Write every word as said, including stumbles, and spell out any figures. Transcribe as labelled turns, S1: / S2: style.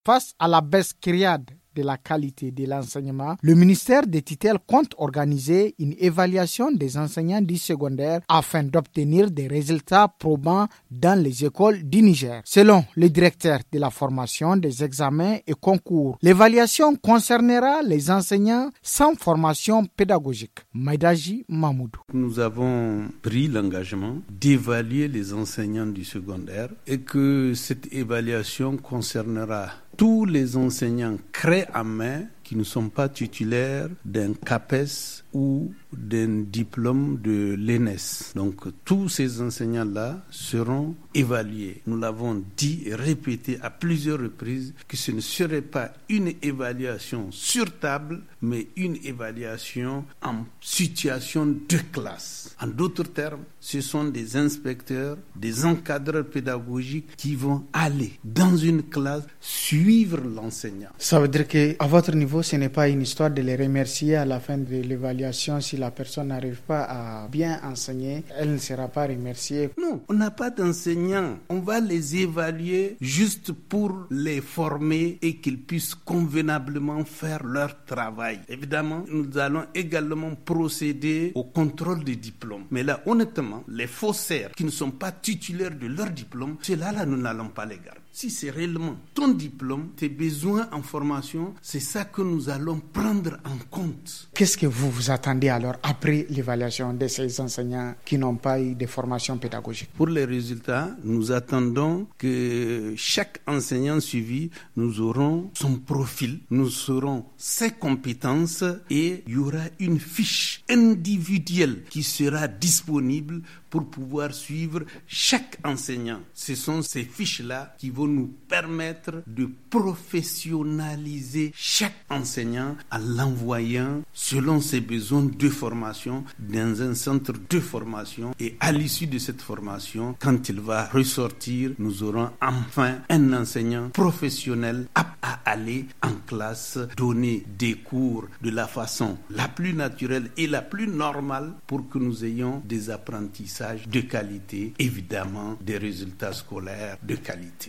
S1: Face à la baisse criarde de la qualité de l'enseignement, le ministère des tutelles compte organiser une évaluation des enseignants du secondaire afin d'obtenir des résultats probants dans les écoles du Niger. Selon le directeur de la formation, des examens et concours, l'évaluation concernera les enseignants sans formation pédagogique. Maïdaji Mahmoudou.
S2: Nous avons pris l'engagement d'évaluer les enseignants du secondaire et que cette évaluation concernera tous les enseignants créés à main qui ne sont pas titulaires d'un CAPES ou d'un diplôme de l'E N E S. Donc tous ces enseignants-là seront évalués. Nous l'avons dit et répété à plusieurs reprises que ce ne serait pas une évaluation sur table, mais une évaluation en situation de classe. En d'autres termes, ce sont des inspecteurs, des encadreurs pédagogiques qui vont aller dans une classe suivre l'enseignant.
S1: Ça veut dire qu'à votre niveau, ce n'est pas une histoire de les remercier à la fin de l'évaluation. Si la personne n'arrive pas à bien enseigner, elle ne sera pas remerciée.
S2: Non, on n'a pas d'enseignants. On va les évaluer juste pour les former et qu'ils puissent convenablement faire leur travail. Évidemment, nous allons également procéder au contrôle des diplômes. Mais là, honnêtement, les faussaires qui ne sont pas titulaires de leur diplôme, ceux-là, là, nous n'allons pas les garder. Si c'est réellement ton diplôme, tes besoins en formation, c'est ça que nous allons prendre en compte.
S1: Qu'est-ce que vous vous attendez alors après l'évaluation de ces enseignants qui n'ont pas eu de formation pédagogique?
S2: Pour les résultats, nous attendons que chaque enseignant suivi, nous aurons son profil, nous saurons ses compétences et il y aura une fiche individuelle qui sera disponible pour pouvoir suivre chaque enseignant. Ce sont ces fiches-là qui vont nous permettre de professionnaliser chaque enseignant en l'envoyant selon ses besoins de formation dans un centre de formation. Et à l'issue de cette formation, quand il va ressortir, nous aurons enfin un enseignant professionnel apte à aller en classe, donner des cours de la façon la plus naturelle et la plus normale pour que nous ayons des apprentissages de qualité, évidemment des résultats scolaires de qualité.